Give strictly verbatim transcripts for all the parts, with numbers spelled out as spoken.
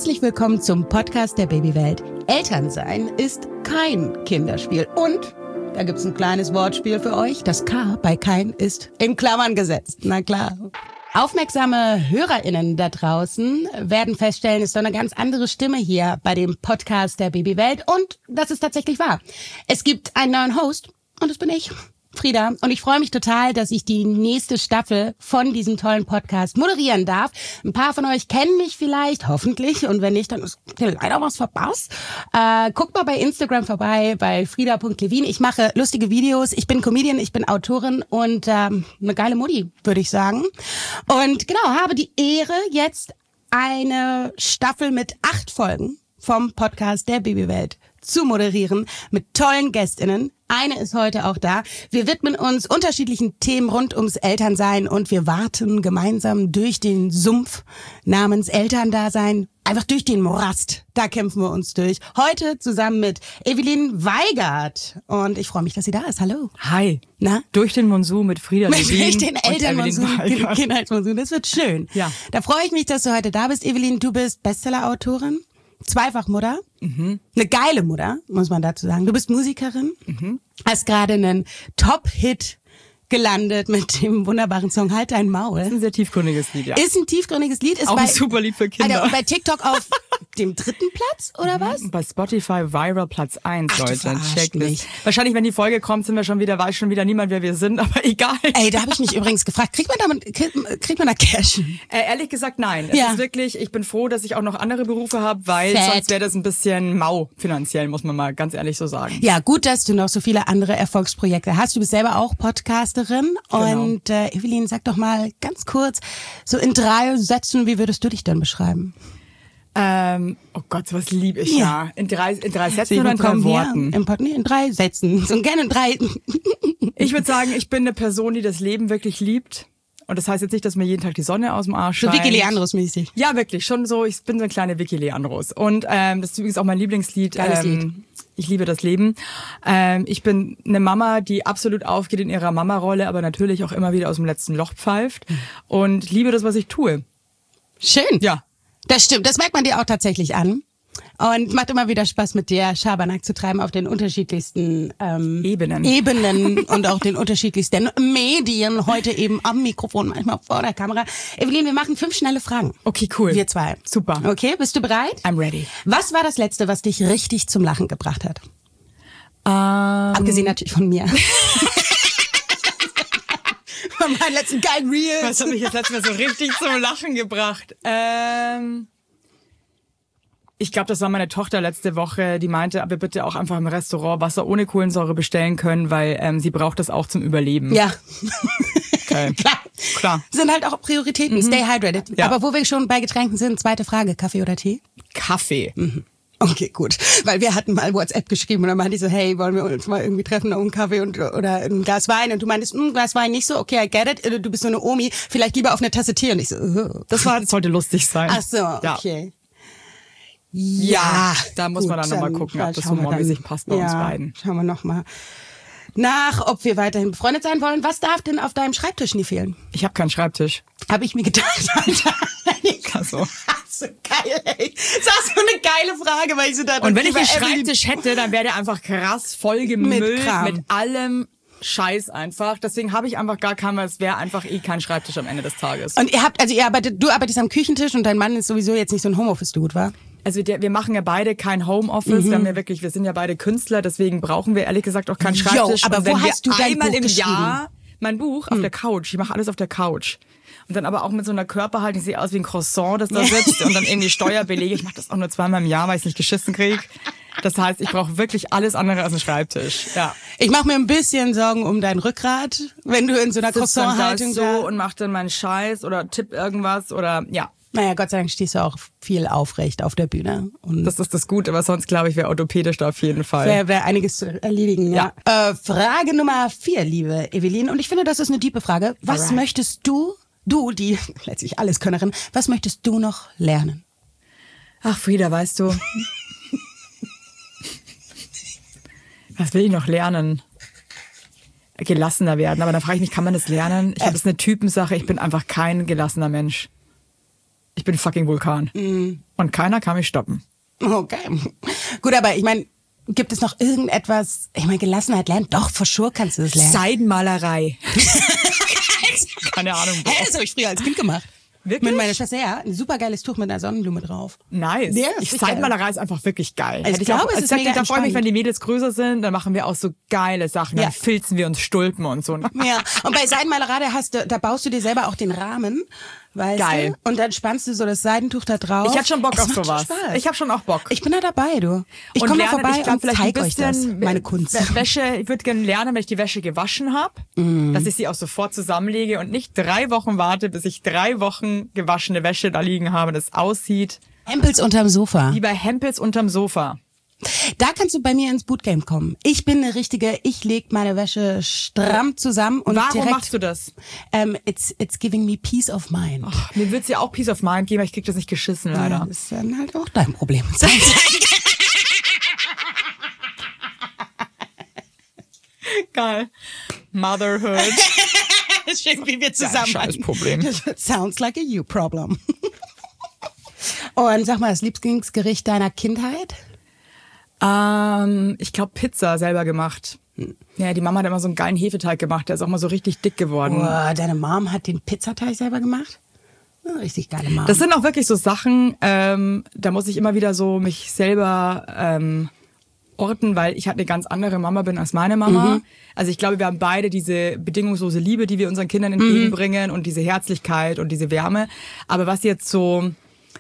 Herzlich willkommen zum Podcast der Babywelt. Elternsein ist kein Kinderspiel. Und da gibt's ein kleines Wortspiel für euch. Das K bei kein ist in Klammern gesetzt. Na klar. Aufmerksame HörerInnen da draußen werden feststellen, es ist doch eine ganz andere Stimme hier bei dem Podcast der Babywelt. Und das ist tatsächlich wahr. Es gibt einen neuen Host und das bin ich, Frieda. Und ich freue mich total, dass ich die nächste Staffel von diesem tollen Podcast moderieren darf. Ein paar von euch kennen mich vielleicht, hoffentlich. Und wenn nicht, dann ist leider was verpasst. Äh, guckt mal bei Instagram vorbei, bei frieda punkt levin. Ich mache lustige Videos. Ich bin Comedian, ich bin Autorin und ähm, eine geile Mutti, würde ich sagen. Und genau, habe die Ehre, jetzt eine Staffel mit acht Folgen vom Podcast der Babywelt zu moderieren mit tollen GästInnen. Eine ist heute auch da. Wir widmen uns unterschiedlichen Themen rund ums Elternsein und wir warten gemeinsam durch den Sumpf namens Elterndasein, einfach durch den Morast. Da kämpfen wir uns durch. Heute zusammen mit Evelyn Weigert. Und ich freue mich, dass sie da ist. Hallo. Hi. Na? Durch den Monsun mit Frieda Levin durch den Elternmonsun, Kindheitsmonsun. Das wird schön. Ja. Da freue ich mich, dass du heute da bist, Evelyn. Du bist Bestseller-Autorin. Zweifachmutter, mhm. eine geile Mutter, muss man dazu sagen. Du bist Musikerin, mhm. hast gerade einen Top-Hit gelandet mit dem wunderbaren Song Halt dein Maul. Das ist ein sehr tiefgründiges Lied, ja. Ist ein tiefgründiges Lied. Ist auch bei, ein super Lied für Kinder. Alter, bei TikTok auf dem dritten Platz, oder was? Bei Spotify Viral Platz eins, Ach, Leute. Check mich. das. Wahrscheinlich, wenn die Folge kommt, sind wir schon wieder, weiß schon wieder niemand, wer wir sind, aber egal. Ey, da habe ich mich übrigens gefragt, kriegt man damit, kriegt man da Cash? Äh, ehrlich gesagt, nein. Es ja. ist wirklich, ich bin froh, dass ich auch noch andere Berufe habe, weil Fett. sonst wäre das ein bisschen mau finanziell, muss man mal ganz ehrlich so sagen. Ja, gut, dass du noch so viele andere Erfolgsprojekte hast. Du bist selber auch Podcasterin. Genau. Und äh, Evelyn, sag doch mal ganz kurz, so in drei Sätzen, wie würdest du dich denn beschreiben? Ähm, oh Gott, sowas lieb ich ja. ja. In drei, in drei Sätzen Sie oder in drei Worten? Im Pod, nee, in drei Sätzen. So gerne in drei. Ich würde sagen, ich bin eine Person, die das Leben wirklich liebt. Und das heißt jetzt nicht, dass mir jeden Tag die Sonne aus dem Arsch scheint. So Vicky Leandros-mäßig. Ja, wirklich. Schon so, ich bin so eine kleine Vicky Leandros. Und ähm, das ist übrigens auch mein Lieblingslied. Geiles ähm, Lied. Ich liebe das Leben. Ähm, ich bin eine Mama, die absolut aufgeht in ihrer Mama-Rolle, aber natürlich auch immer wieder aus dem letzten Loch pfeift. Und liebe das, was ich tue. Schön. Ja. Das stimmt. Das merkt man dir auch tatsächlich an. Und macht immer wieder Spaß, mit dir Schabernack zu treiben auf den unterschiedlichsten ähm, Ebenen. Ebenen und auch den unterschiedlichsten Medien. Heute eben am Mikrofon, manchmal vor der Kamera. Evelyn, wir machen fünf schnelle Fragen. Okay, cool. Wir zwei. Super. Okay, bist du bereit? I'm ready. Was war das Letzte, was dich richtig zum Lachen gebracht hat? Ähm, Abgesehen natürlich von mir. Von meinen letzten geilen Reels. Was hat mich jetzt letztes Mal so richtig zum Lachen gebracht? Ähm... Ich glaube, das war meine Tochter letzte Woche, die meinte, ob wir bitte auch einfach im Restaurant Wasser ohne Kohlensäure bestellen können, weil ähm, sie braucht das auch zum Überleben. Ja. Okay. Klar. Klar. Sind halt auch Prioritäten. Mhm. Stay hydrated. Ja. Aber wo wir schon bei Getränken sind, zweite Frage, Kaffee oder Tee? Kaffee. Mhm. Okay, gut. Weil wir hatten mal WhatsApp geschrieben und dann meinte ich so, hey, wollen wir uns mal irgendwie treffen, um einen Kaffee und, oder ein Glas Wein? Und du meintest, ein Glas Wein nicht so, okay, I get it. Du bist so eine Omi, vielleicht lieber auf eine Tasse Tee. Und ich so, oh. Das war, das sollte lustig sein. Ach so, ja. okay. Ja, Ja, da muss gut, man dann nochmal gucken, ob das humormäßig passt bei ja, uns beiden. Schauen wir nochmal nach, ob wir weiterhin befreundet sein wollen. Was darf denn auf deinem Schreibtisch nie fehlen? Ich habe keinen Schreibtisch. Habe ich mir gedacht, Alter. Also. So geil, ey. Das ist so eine geile Frage, weil ich so da Und wenn ich einen Schreibtisch hätte, dann wäre der einfach krass vollgemüllt Mit Kram. mit allem Scheiß einfach. Deswegen habe ich einfach gar keinen, weil es wäre einfach eh kein Schreibtisch am Ende des Tages. Und ihr habt, also ihr arbeitet, du arbeitest am Küchentisch und dein Mann ist sowieso jetzt nicht so ein Homeoffice-Dude, wa? Also der, wir machen ja beide kein Homeoffice, mhm. wir haben ja wirklich, wir sind ja beide Künstler, deswegen brauchen wir ehrlich gesagt auch keinen Schreibtisch. Jo, aber und wenn wo hast wir du dein einmal Buch im geschrieben? Jahr mein Buch auf mhm. der Couch, ich mache alles auf der Couch. Und dann aber auch mit so einer Körperhaltung, ich sehe aus wie ein Croissant, das da sitzt und dann irgendwie Steuerbelege. Ich mache das auch nur zweimal im Jahr, weil ich es nicht geschissen kriege. Das heißt, ich brauche wirklich alles andere als einen Schreibtisch. Ja. Ich mache mir ein bisschen Sorgen um dein Rückgrat, wenn du in so einer Sitz dann da Croissant-Haltung so da und mach dann meinen Scheiß oder tipp irgendwas oder ja. Naja, Gott sei Dank stehst du auch viel aufrecht auf der Bühne. Und das ist das Gute, aber sonst glaube ich, wäre orthopädisch da auf jeden Fall. Wäre wär einiges zu erledigen, ja. ja. Äh, Frage Nummer vier, liebe Evelyn. Und ich finde, das ist eine tiefe Frage. Was Alright. möchtest du, du, die letztlich Alleskönnerin, was möchtest du noch lernen? Ach, Frieda, weißt du, was will ich noch lernen? Gelassener werden. Aber dann frage ich mich, kann man das lernen? Ich glaube, das ist eine Typensache. Ich bin einfach kein gelassener Mensch. Ich bin fucking Vulkan. Mhm. Und keiner kann mich stoppen. Okay. Gut, aber ich meine, gibt es noch irgendetwas, ich meine, Gelassenheit lernen? Doch, for sure kannst du das lernen. Seidenmalerei. Keine Ahnung. Hey, das habe ich früher als Kind gemacht. Wirklich? Mit meiner Schwester, ja. Ein super geiles Tuch mit einer Sonnenblume drauf. Nice. Ja, ich sicher. Seidenmalerei ist einfach wirklich geil. Ich Hätte glaube, auch, es als ist sagte, mega Da freue ich mich, entspannt. wenn die Mädels größer sind, dann machen wir auch so geile Sachen. Ja. Dann filzen wir uns Stulpen und so. Ja, und bei Seidenmalerei, da, hast du, da baust du dir selber auch den Rahmen. Weißt Geil. Du? Und dann spannst du so das Seidentuch da drauf. Ich hätte schon Bock Es auf macht sowas. Spaß. Ich habe schon auch Bock. Ich bin da dabei, du. Ich Und komme mal lernen, vorbei ich glaub, und vielleicht zeig ein euch das, bisschen meine Kunst. Wä- Wäsche, ich würde gerne lernen, wenn ich die Wäsche gewaschen habe, mm. dass ich sie auch sofort zusammenlege und nicht drei Wochen warte, bis ich drei Wochen gewaschene Wäsche da liegen habe, das aussieht Hempels unterm Sofa. wie bei Hempels unterm Sofa. Da kannst du bei mir ins Bootcamp kommen. Ich bin eine richtige, ich leg meine Wäsche stramm zusammen und Warum direkt, machst du das? Ähm, it's, it's giving me peace of mind. Ach, mir wird's ja auch Peace of Mind geben, aber ich krieg das nicht geschissen, leider. Ja, das ist dann halt auch dein Problem. Geil. Motherhood. Schön, wie wir zusammen. Ja, scheiß Problem. Sounds like a you problem. Und sag mal, das Lieblingsgericht deiner Kindheit? Ähm, ich glaube Pizza selber gemacht. Ja, die Mama hat immer so einen geilen Hefeteig gemacht, der ist auch mal so richtig dick geworden. Oh, deine Mom hat den Pizzateig selber gemacht? Oh, richtig geile Mom. Das sind auch wirklich so Sachen, ähm, da muss ich immer wieder so mich selber ähm, orten, weil ich halt eine ganz andere Mama bin als meine Mama. Mhm. Also ich glaube, wir haben beide diese bedingungslose Liebe, die wir unseren Kindern entgegenbringen mhm. und diese Herzlichkeit und diese Wärme. Aber was jetzt so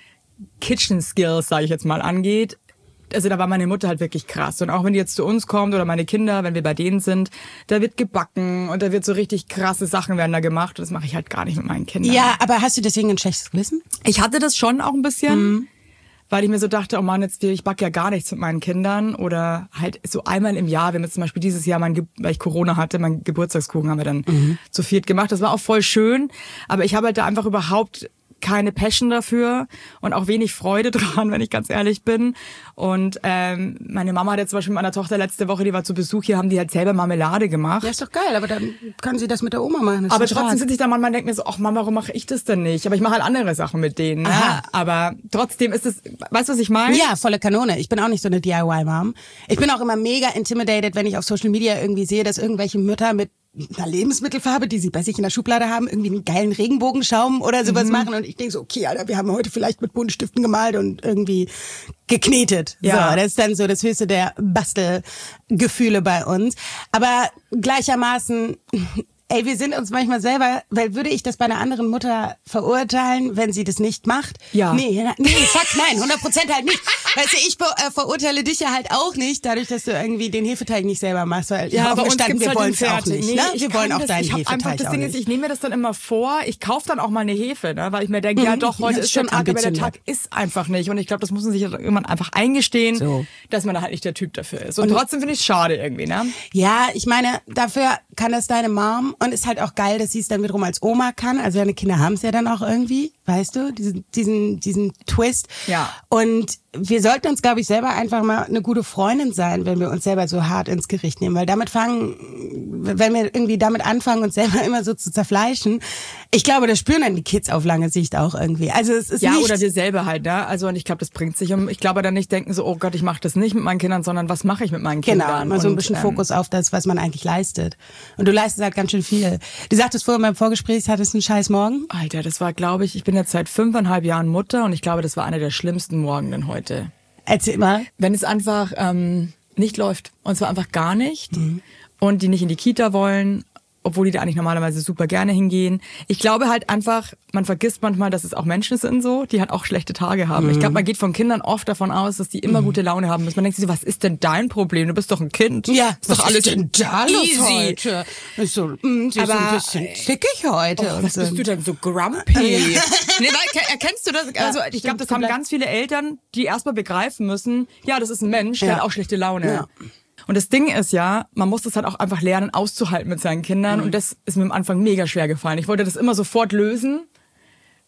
Kitchen Skills, sage ich jetzt mal, angeht, also da war meine Mutter halt wirklich krass. Und auch wenn die jetzt zu uns kommt oder meine Kinder, wenn wir bei denen sind, da wird gebacken und da wird so richtig krasse Sachen werden da gemacht. Und das mache ich halt gar nicht mit meinen Kindern. Ja, aber hast du deswegen ein schlechtes Gewissen? Ich hatte das schon auch ein bisschen, Mhm. weil ich mir so dachte, oh Mann, jetzt ich backe ja gar nichts mit meinen Kindern. Oder halt so einmal im Jahr, wir haben jetzt zum Beispiel dieses Jahr, mein Ge- weil ich Corona hatte, meinen Geburtstagskuchen haben wir dann mhm. zu viert gemacht. Das war auch voll schön, aber ich habe halt da einfach überhaupt keine Passion dafür und auch wenig Freude dran, wenn ich ganz ehrlich bin. Und ähm, meine Mama hat jetzt zum Beispiel mit meiner Tochter letzte Woche, die war zu Besuch hier, haben die halt selber Marmelade gemacht. Ja, ist doch geil, aber dann kann sie das mit der Oma machen. Das aber ist doch trotzdem stark. sitze ich da manchmal und denke mir so, ach Mama, warum mache ich das denn nicht? Aber ich mache halt andere Sachen mit denen. Ne? Aha. Aber trotzdem ist es, weißt du, was ich meine? Ja, volle Kanone. Ich bin auch nicht so eine D I Y-Mom. Ich bin auch immer mega intimidated, wenn ich auf Social Media irgendwie sehe, dass irgendwelche Mütter mit einer Lebensmittelfarbe, die sie bei sich in der Schublade haben, irgendwie einen geilen Regenbogenschaum oder sowas Mhm. machen. Und ich denke so, okay, Alter, wir haben heute vielleicht mit Buntstiften gemalt und irgendwie geknetet. Ja. So, das ist dann so das höchste der Bastelgefühle bei uns. Aber gleichermaßen, ey, wir sind uns manchmal selber, weil würde ich das bei einer anderen Mutter verurteilen, wenn sie das nicht macht? Ja. Nee, nee, fuck, nein, hundert Prozent halt nicht. Weißt du, ich ver äh, verurteile dich ja halt auch nicht, dadurch, dass du irgendwie den Hefeteig nicht selber machst, weil Ja, offen bei uns gestanden, gibt's wir halt wollen den es auch fertig. nicht. Nee, Ne? ich Wir wollen kann auch das, deinen ich hab einfach, Hefeteig das auch Ding nicht. ist, ich nehme mir das dann immer vor, ich kaufe dann auch mal eine Hefe, ne? Weil ich mir denke, ja Mhm. doch, heute Das ist ist der schon Tag, aber der ambitioniert. Tag ist einfach nicht. Und ich glaube, das muss man sich irgendwann einfach eingestehen, So. dass man da halt nicht der Typ dafür ist. Und, und trotzdem finde ich es schade irgendwie, ne? Ja, ich meine, dafür kann das deine Mom und ist halt auch geil, dass sie es dann wiederum als Oma kann. Also deine Kinder haben es ja dann auch irgendwie, weißt du, diesen, diesen, diesen Twist. Ja. Und wir sollten uns, glaube ich, selber einfach mal eine gute Freundin sein, wenn wir uns selber so hart ins Gericht nehmen. Weil damit fangen, wenn wir irgendwie damit anfangen, uns selber immer so zu zerfleischen, ich glaube, das spüren dann die Kids auf lange Sicht auch irgendwie. Also es ist Ja, nicht... oder wir selber halt, ne? Also und ich glaube, das bringt sich um. Ich glaube dann nicht denken so, oh Gott, ich mache das nicht mit meinen Kindern, sondern was mache ich mit meinen Genau, Kindern? mal so ein Und, bisschen ähm, Fokus auf das, was man eigentlich leistet. Und du leistest halt ganz schön viel. Du sagtest vorhin beim Vorgespräch, hattest einen scheiß Morgen. Alter, das war, glaube ich, ich bin jetzt seit fünfeinhalb Jahren Mutter und ich glaube, das war einer der schlimmsten Morgenen heute. Erzähl mal. Wenn es einfach ähm, nicht läuft, und zwar einfach gar nicht, mhm. und die nicht in die Kita wollen, obwohl die da eigentlich normalerweise super gerne hingehen. Ich glaube halt einfach, man vergisst manchmal, dass es auch Menschen sind so, die halt auch schlechte Tage haben. Mhm. Ich glaube, man geht von Kindern oft davon aus, dass die immer mhm. gute Laune haben müssen. Man denkt sich so, was ist denn dein Problem? Du bist doch ein Kind. Ja, ist doch was alles ist denn da los easy. heute? Ich so, mh, sie ist Aber, ein bisschen zickig heute. Oh, und was so. bist du denn so grumpy? nee, weil, erkennst du das? Also Ja, ich stimmt, glaube, das tut haben mir leid. ganz viele Eltern, die erstmal begreifen müssen, ja, das ist ein Mensch, der Ja. hat auch schlechte Laune. Ja. Und das Ding ist ja, man muss das halt auch einfach lernen, auszuhalten mit seinen Kindern. Mhm. Und das ist mir am Anfang mega schwer gefallen. Ich wollte das immer sofort lösen.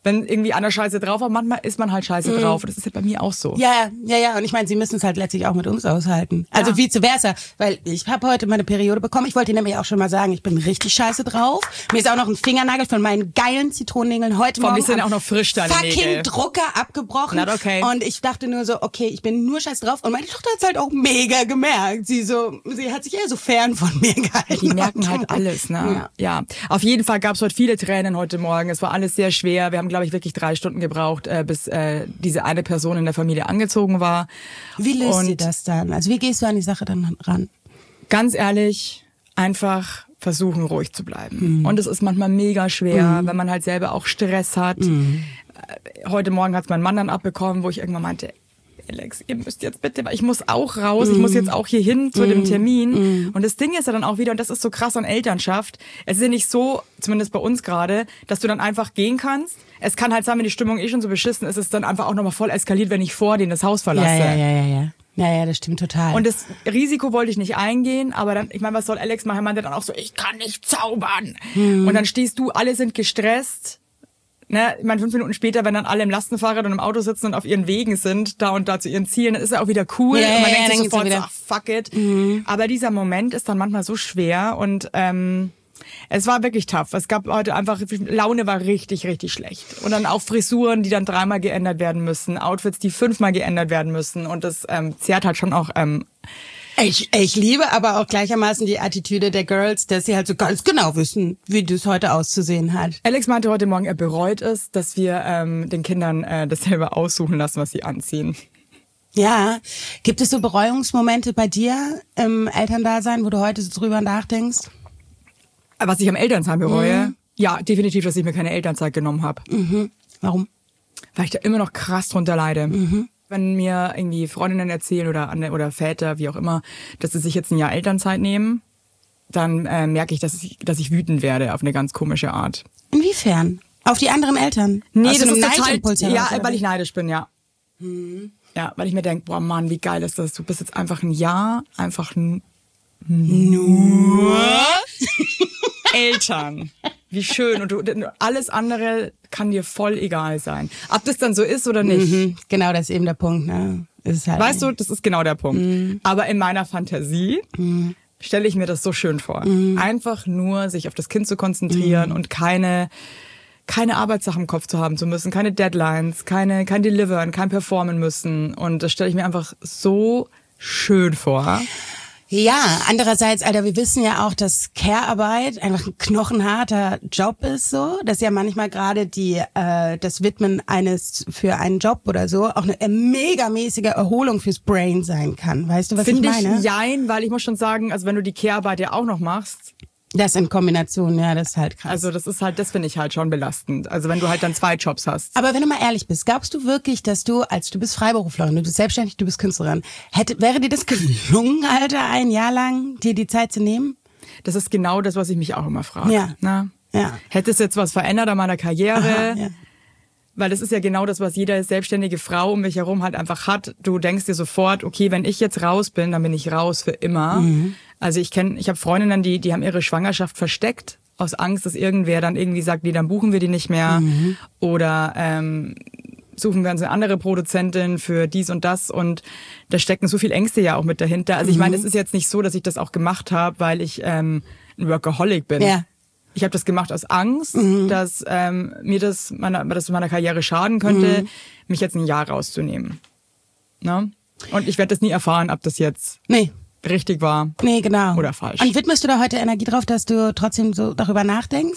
wenn irgendwie einer Scheiße drauf hat, manchmal ist man halt scheiße mhm. drauf. Und das ist halt bei mir auch so. Ja, ja, ja. Und ich meine, sie müssen es halt letztlich auch mit uns aushalten. Also ja. vice versa. Weil ich habe heute meine Periode bekommen. Ich wollte Ihnen nämlich auch schon mal sagen, ich bin richtig scheiße drauf. Mir ist auch noch ein Fingernagel von meinen geilen Zitronennägeln heute Morgen die sind auch noch frisch, deine fucking Nägel. Drucker abgebrochen. Not okay. Und ich dachte nur so, okay, ich bin nur scheiße drauf. Und meine Tochter hat es halt auch mega gemerkt. Sie so, sie hat sich eher so fern von mir gehalten. Die merken halt alles, ne? Ja. ja. Auf jeden Fall gab es heute viele Tränen heute Morgen. Es war alles sehr schwer. Wir haben, glaube ich, wirklich drei Stunden gebraucht, äh, bis äh, diese eine Person in der Familie angezogen war. Wie löst Und sie das dann? Also wie gehst du an die Sache dann ran? Ganz ehrlich, einfach versuchen, ruhig zu bleiben. Mhm. Und es ist manchmal mega schwer, mhm. wenn man halt selber auch Stress hat. Mhm. Heute Morgen hat es mein Mann dann abbekommen, wo ich irgendwann meinte, Alex, ihr müsst jetzt bitte, weil ich muss auch raus, ich muss jetzt auch hier hin zu dem Termin. Und das Ding ist ja dann auch wieder, und das ist so krass an Elternschaft, es ist ja nicht so, zumindest bei uns gerade, dass du dann einfach gehen kannst. Es kann halt sein, wenn die Stimmung eh schon so beschissen ist, es ist dann einfach auch nochmal voll eskaliert, wenn ich vor denen das Haus verlasse. Ja, ja, ja, ja, ja. Ja, ja, das stimmt total. Und das Risiko wollte ich nicht eingehen, aber dann, ich meine, was soll Alex machen? Er meinte dann auch so, ich kann nicht zaubern. Hm. Und dann stehst du, alle sind gestresst. Ne, ich meine, fünf Minuten später, wenn dann alle im Lastenfahrrad und im Auto sitzen und auf ihren Wegen sind, da und da zu ihren Zielen, dann ist es auch wieder cool. Ja, und man ja, denkt ja, sich sofort, wieder. so, ach, fuck it. Mhm. Aber dieser Moment ist dann manchmal so schwer und ähm, es war wirklich tough. Es gab heute einfach, Laune war richtig, richtig schlecht. Und dann auch Frisuren, die dann dreimal geändert werden müssen, Outfits, die fünfmal geändert werden müssen. Und das ähm, zehrt halt schon auch... Ähm, Ich, ich liebe aber auch gleichermaßen die Attitüde der Girls, dass sie halt so ganz genau wissen, wie das heute auszusehen hat. Alex meinte heute Morgen, er bereut es, dass wir ähm, den Kindern äh, das selber aussuchen lassen, was sie anziehen. Ja, gibt es so Bereuungsmomente bei dir im Elterndasein, wo du heute so drüber nachdenkst? Was ich am Elternsein bereue? Mhm. Ja, definitiv, dass ich mir keine Elternzeit genommen habe. Mhm. Warum? Weil ich da immer noch krass drunter leide. Mhm. Wenn mir irgendwie Freundinnen erzählen oder oder Väter, wie auch immer, dass sie sich jetzt ein Jahr Elternzeit nehmen, dann äh, merke ich, dass ich, dass ich wütend werde auf eine ganz komische Art. Inwiefern? Auf die anderen Eltern? Nee, Aus das einem ist total, Neidimpuls heraus, ja, oder weil wie? ich neidisch bin, ja. Hm. Ja, weil ich mir denke, boah Mann, wie geil ist das? Du bist jetzt einfach ein Jahr, einfach n- nur Eltern. Wie schön. Und du, alles andere kann dir voll egal sein. Ob das dann so ist oder nicht. Mhm, genau, das ist eben der Punkt. Ne? Ist halt Weißt du, das ist genau der Punkt. Mhm. Aber in meiner Fantasie mhm. stelle ich mir das so schön vor. Mhm. Einfach nur sich auf das Kind zu konzentrieren mhm. und keine keine Arbeitssachen im Kopf zu haben zu müssen, keine Deadlines, keine kein Deliveren, kein Performen müssen. Und das stelle ich mir einfach so schön vor. Ja, andererseits, Alter, wir wissen ja auch, dass Care-Arbeit einfach ein knochenharter Job ist, so, dass ja manchmal gerade die äh, das Widmen eines für einen Job oder so auch eine megamäßige Erholung fürs Brain sein kann. Weißt du, was Find ich meine? Finde ich jein, weil ich muss schon sagen, also wenn du die Care-Arbeit ja auch noch machst, das in Kombination, ja, das ist halt krass. also das ist halt, das finde ich halt schon belastend. Also wenn du halt dann zwei Jobs hast. Aber wenn du mal ehrlich bist, glaubst du wirklich, dass du, als du bist Freiberuflerin, du bist selbstständig, du bist Künstlerin, hätte, wäre dir das gelungen, Alter, ein Jahr lang dir die Zeit zu nehmen? Das ist genau das, was ich mich auch immer frage. Ja. Na? Ja. Hätte es jetzt was verändert an meiner Karriere? Aha, ja. Weil das ist ja genau das, was jede selbstständige Frau um mich herum halt einfach hat. Du denkst dir sofort, okay, wenn ich jetzt raus bin, dann bin ich raus für immer. Mhm. Also ich kenne, ich habe Freundinnen, die die haben ihre Schwangerschaft versteckt aus Angst, dass irgendwer dann irgendwie sagt, nee, dann buchen wir die nicht mehr mhm. oder ähm, suchen wir uns eine andere Produzentin für dies und das und da stecken so viel Ängste ja auch mit dahinter. Also ich meine, es ist jetzt nicht so, dass ich das auch gemacht habe, weil ich ähm, ein Workaholic bin. Ja. Ich habe das gemacht aus Angst, mhm. dass ähm, mir das meiner, das meiner Karriere schaden könnte, mhm. mich jetzt ein Jahr rauszunehmen. Ne? Und ich werde das nie erfahren, ob das jetzt nee. richtig war nee, genau. oder falsch. Und widmest du da heute Energie drauf, dass du trotzdem so darüber nachdenkst?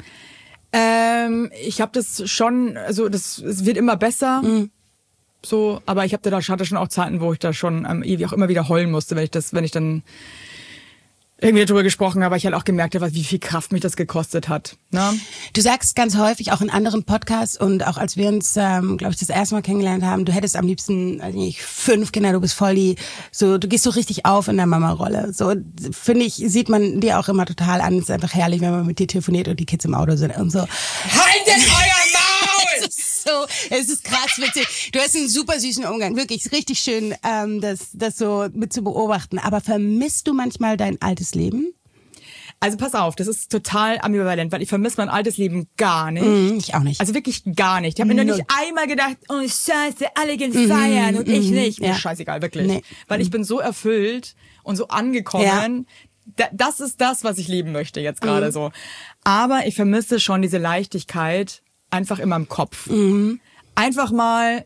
Ähm, ich habe das schon, also das es wird immer besser. Mhm. So, aber ich habe da hatte schon auch Zeiten, wo ich da schon ähm, ewig auch immer wieder heulen musste, wenn ich das, wenn ich dann irgendwie darüber gesprochen habe, weil ich halt auch gemerkt habe, wie viel Kraft mich das gekostet hat. Ne? Du sagst ganz häufig, auch in anderen Podcasts und auch als wir uns, ähm, glaube ich, das erste Mal kennengelernt haben, du hättest am liebsten, also nicht fünf Kinder, du bist voll die, so, du gehst so richtig auf in der Mama-Rolle. So, finde ich, sieht man dir auch immer total an. Es ist einfach herrlich, wenn man mit dir telefoniert und die Kids im Auto sind und so. Haltet euer Maul! Es ist so, es ist krass witzig. Du hast einen super süßen Umgang. Wirklich, ist richtig schön, ähm, das, das so mit zu beobachten. Aber vermisst du manchmal dein altes Leben? Also pass auf, das ist total ambivalent, weil ich vermisse mein altes Leben gar nicht. Mm, ich auch nicht. Also wirklich gar nicht. Ich habe mir noch nicht einmal gedacht, oh scheiße, alle gehen feiern mm, und ich mm, nicht. Mir ja. scheißegal, wirklich. Nee. Weil ich bin so erfüllt und so angekommen. Ja. Da, das ist das, was ich leben möchte jetzt gerade mm. so. Aber ich vermisse schon diese Leichtigkeit einfach in meinem Kopf. Mm. Einfach mal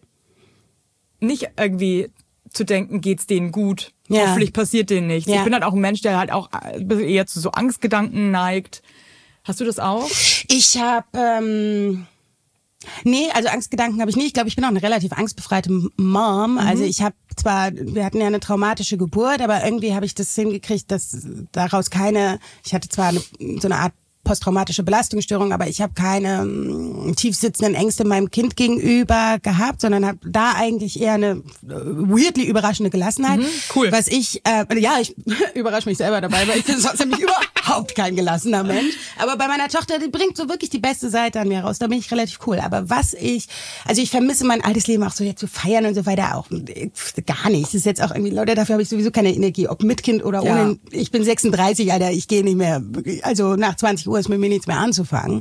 nicht irgendwie zu denken, geht's denen gut. Ja. Hoffentlich passiert denen nichts. Ja. Ich bin halt auch ein Mensch, der halt auch eher zu so Angstgedanken neigt. Hast du das auch? Ich habe, ähm, nee, also Angstgedanken habe ich nicht. Ich glaube, ich bin auch eine relativ angstbefreite Mom. Mhm. Also ich habe zwar, wir hatten ja eine traumatische Geburt, aber irgendwie habe ich das hingekriegt, dass daraus keine, ich hatte zwar eine, so eine Art posttraumatische Belastungsstörung, aber ich habe keine ähm, tiefsitzenden Ängste meinem Kind gegenüber gehabt, sondern habe da eigentlich eher eine äh, weirdly überraschende Gelassenheit. Mhm, cool. Was ich, äh, ja, ich überrasche mich selber dabei, weil ich bin sonst nämlich überhaupt kein gelassener Mensch. Aber bei meiner Tochter, die bringt so wirklich die beste Seite an mir raus. Da bin ich relativ cool. Aber was ich, also ich vermisse mein altes Leben auch so jetzt zu feiern und so weiter auch gar nicht. Das ist jetzt auch irgendwie, Leute, dafür habe ich sowieso keine Energie, ob mit Kind oder ohne. Ja. Ich bin sechsunddreißig, Alter, ich gehe nicht mehr, also nach zwanzig Uhr ist mit mir nichts mehr anzufangen.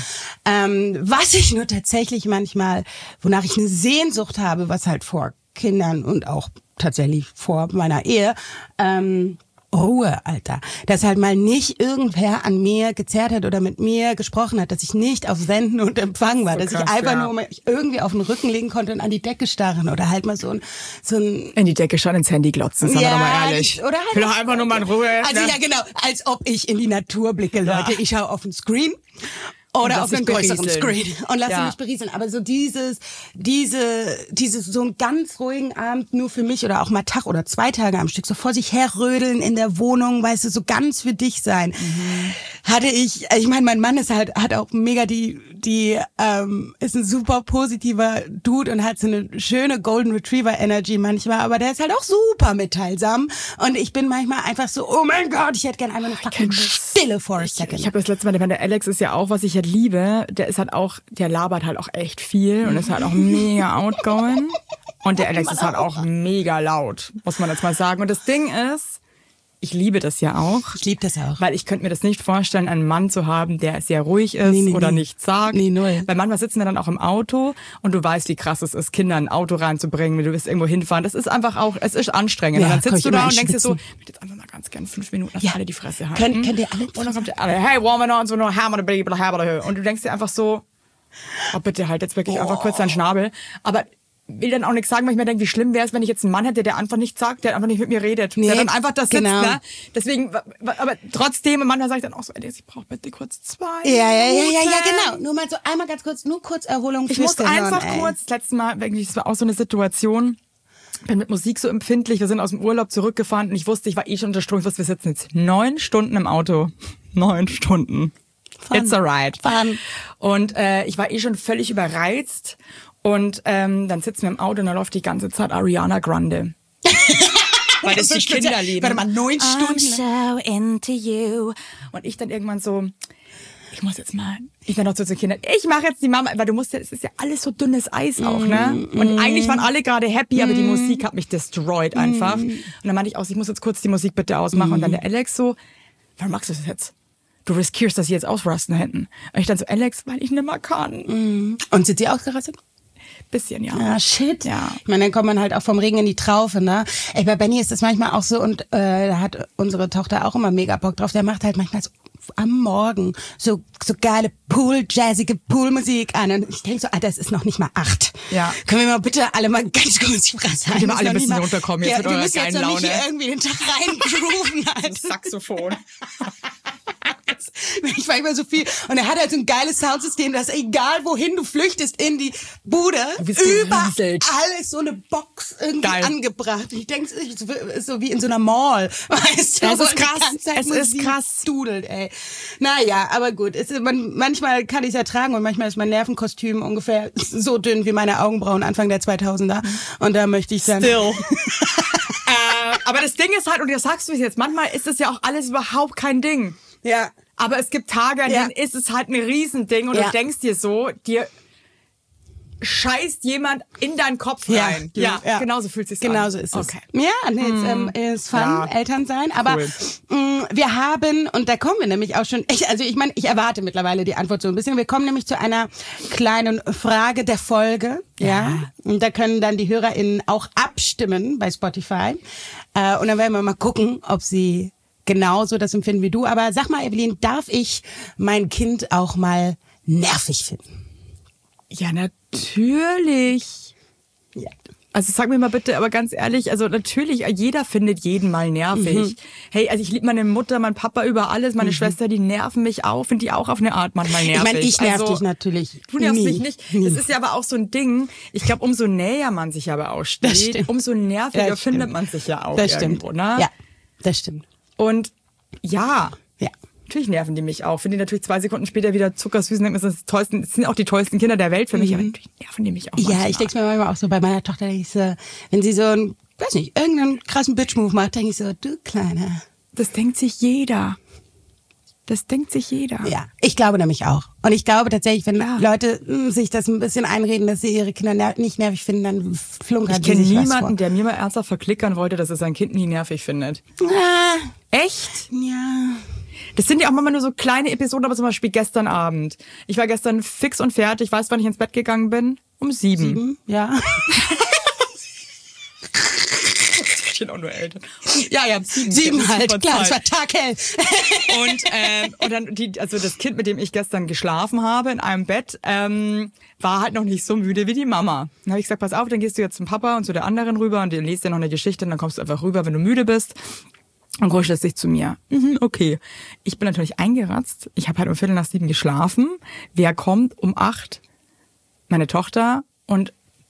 Ähm, was ich nur tatsächlich manchmal, wonach ich eine Sehnsucht habe, was halt vor Kindern und auch tatsächlich vor meiner Ehe, ähm, Ruhe, Alter. Dass halt mal nicht irgendwer an mir gezerrt hat oder mit mir gesprochen hat, dass ich nicht auf Senden und Empfang war, so dass krass, ich einfach ja. nur mal irgendwie auf den Rücken legen konnte und an die Decke starren oder halt mal so ein... So ein in die Decke schauen, ins Handy glotzen, sagen wir ja, doch mal ehrlich. Oder halt ich will doch einfach nur mal in Ruhe. Also ne? ja, genau, als ob ich in die Natur blicke, Leute. Ja. Ich schaue auf den Screen. Oder auf einem größeren Screen und lasse ja. mich berieseln. Aber so dieses, diese, dieses, so einen ganz ruhigen Abend nur für mich oder auch mal Tag oder zwei Tage am Stück, so vor sich herrödeln in der Wohnung, weißt du, so ganz für dich sein. Mhm. Hatte ich, ich meine, mein Mann ist halt, hat auch mega die, die, ähm, ist ein super positiver Dude und hat so eine schöne Golden Retriever Energy manchmal, aber der ist halt auch super mitteilsam. Und ich bin manchmal einfach so, oh mein Gott, ich hätte gerne einfach eine fucking Stille for a second. Ich, ich habe das letzte Mal, der Alex ist ja auch, was ich ja liebe, der ist halt auch, der labert halt auch echt viel und ist halt auch mega outgoing. Und der Alex ist halt auch mega laut, muss man jetzt mal sagen. Und das Ding ist, ich liebe das ja auch. Ich liebe das auch. Weil ich könnte mir das nicht vorstellen, einen Mann zu haben, der sehr ruhig ist nee, nee, oder nee. nichts sagt. Nee, null. Weil manchmal sitzen wir dann auch im Auto und du weißt, wie krass es ist, Kinder in ein Auto reinzubringen, wenn du willst irgendwo hinfahren. Das ist einfach auch, es ist anstrengend. Ja, und dann sitzt du da und denkst dir so, ich möchte jetzt einfach mal ganz gerne fünf Minuten, dass ja. alle die Fresse halten. Könnt, könnt ihr alle? Und dann kommt der alle, hey, woman on, so no hammer, blablabla. Und du denkst dir einfach so, oh bitte halt jetzt wirklich oh. einfach kurz deinen Schnabel. Aber will dann auch nichts sagen, weil ich mir denke, wie schlimm wäre es, wenn ich jetzt einen Mann hätte, der einfach nichts sagt, der einfach nicht mit mir redet, nee, der dann einfach da sitzt, genau. ne? Deswegen, aber trotzdem, manchmal sage ich dann auch so, ich brauche bitte kurz zwei Ja, ja, ja, ja, ja, genau. Nur mal so einmal ganz kurz, nur kurz Erholung. Ich muss einfach hören, kurz, das letzte Mal, wirklich, das war auch so eine Situation, bin mit Musik so empfindlich, wir sind aus dem Urlaub zurückgefahren und ich wusste, ich war eh schon unter Strom, ich wusste, wir sitzen jetzt neun Stunden im Auto. Neun Stunden. Fun. It's a ride. Fun. Und äh, ich war eh schon völlig überreizt. Und ähm, dann sitzen wir im Auto und dann läuft die ganze Zeit Ariana Grande. Weil das die Kinder lieben. Warte mal, neun Stunden. I'm so into you. Und ich dann irgendwann so, ich muss jetzt mal, ich dann noch zu den Kindern, ich mache jetzt die Mama, weil du musst ja, es ist ja alles so dünnes Eis auch, ne? Und mm. eigentlich waren alle gerade happy, aber die Musik hat mich destroyed einfach. Mm. Und dann meinte ich aus, ich muss jetzt kurz die Musik bitte ausmachen. Mm. Und dann der Alex so, warum machst du das jetzt? Du riskierst, dass sie jetzt ausrasten hätten. Und ich dann so, Alex, weil ich nimmer kann. Mm. Und sind sie ausgerastet? Bisschen, ja. Ja, shit. Ja. Ich meine, dann kommt man halt auch vom Regen in die Traufe, ne? Ey, bei Benny ist das manchmal auch so und äh, da hat unsere Tochter auch immer mega Bock drauf. Der macht halt manchmal so am Morgen so so geile Pool, jazzige Poolmusik an und ich denke so, Alter, es ist noch nicht mal acht. Ja. Können wir mal bitte alle mal ganz kurz die Fresse halten? Können wir alle ein bisschen mal, runterkommen jetzt ja, mit eurer geilen Laune. Wir müssen jetzt noch nicht hier irgendwie den Tag reingrooven. Halt. Saxophon. Ich war immer so viel. Und er hat halt so ein geiles Soundsystem, dass egal wohin du flüchtest in die Bude, überall ist so eine Box irgendwie Geil. angebracht. Und ich denke, es ist so wie in so einer Mall. Weißt du, es ist krass. Es Musik ist krass. Dudelt, ey. Naja, aber gut. Es ist, man, manchmal kann ich es ertragen und manchmal ist mein Nervenkostüm ungefähr so dünn wie meine Augenbrauen Anfang der zweitausender. Und da möchte ich dann... Still. äh, aber das Ding ist halt, und das sagst du es jetzt, manchmal ist das ja auch alles überhaupt kein Ding. Ja. Aber es gibt Tage, an ja. denen ist es halt ein Riesending und ja. du denkst dir so, dir scheißt jemand in deinen Kopf Ja, rein. ja, Ja, ja. genauso fühlt es sich Genau an. so ist es. Okay. Ja, nee, jetzt, ähm, ist fun, Ja. Eltern sein. Aber Cool. mh, wir haben, und da kommen wir nämlich auch schon, ich, also ich meine, ich erwarte mittlerweile die Antwort so ein bisschen. Wir kommen nämlich zu einer kleinen Frage der Folge. Ja. ja. Und da können dann die HörerInnen auch abstimmen bei Spotify. Äh, und dann werden wir mal gucken, ob sie genauso das empfinden wie du. Aber sag mal, Evelyn, darf ich mein Kind auch mal nervig finden? Ja, natürlich. Ja. Also sag mir mal bitte, aber ganz ehrlich, also natürlich, jeder findet jeden mal nervig. Mhm. Hey, also ich liebe meine Mutter, mein Papa über alles, meine mhm. Schwester, die nerven mich auch, finde die auch auf eine Art manchmal nervig. Ich meine, ich nerv also, dich natürlich. Du nervst nie. mich nicht. Nie. Das ist ja aber auch so ein Ding. Ich glaube, umso näher man sich aber auch steht, umso nerviger das findet stimmt. man sich ja auch das irgendwo, stimmt. ne? Ja, das stimmt. Und ja. Ja. Natürlich nerven die mich auch. Finde die natürlich zwei Sekunden später wieder zuckersüß und denke, das, das, tollsten, das sind auch die tollsten Kinder der Welt für mich, mhm. aber natürlich nerven die mich auch manchmal. Ja, ich denke mir manchmal auch so bei meiner Tochter, denke ich so, wenn sie so einen, weiß nicht, irgendeinen krassen Bitch-Move macht, denke ich so, du Kleiner. Das denkt sich jeder. Das denkt sich jeder. Ja, ich glaube nämlich auch. Und ich glaube tatsächlich, wenn ja. Leute mh, sich das ein bisschen einreden, dass sie ihre Kinder ner- nicht nervig finden, dann flunkern die sich sich was vor. Ich kenne niemanden, der mir mal ernsthaft verklickern wollte, dass er sein Kind nie nervig findet. Ah, echt? ja. Das sind ja auch manchmal nur so kleine Episoden, aber zum Beispiel gestern Abend. Ich war gestern fix und fertig. Weißt du, wann ich ins Bett gegangen bin? Um sieben. Sieben, ja. Ich bin auch nur Eltern. Ja, ja, sieben. Sieben halt, klar, es war taghell. Und, ähm, und dann die, also das Kind, mit dem ich gestern geschlafen habe in einem Bett, ähm, war halt noch nicht so müde wie die Mama. Dann habe ich gesagt, pass auf, dann gehst du jetzt zum Papa und zu der anderen rüber und der liest dir noch eine Geschichte und dann kommst du einfach rüber, wenn du müde bist. Und kuschelt sich zu mir. Mhm, okay. Ich bin natürlich eingeratzt. Ich habe halt um Viertel nach sieben geschlafen. Wer kommt um acht? Meine Tochter und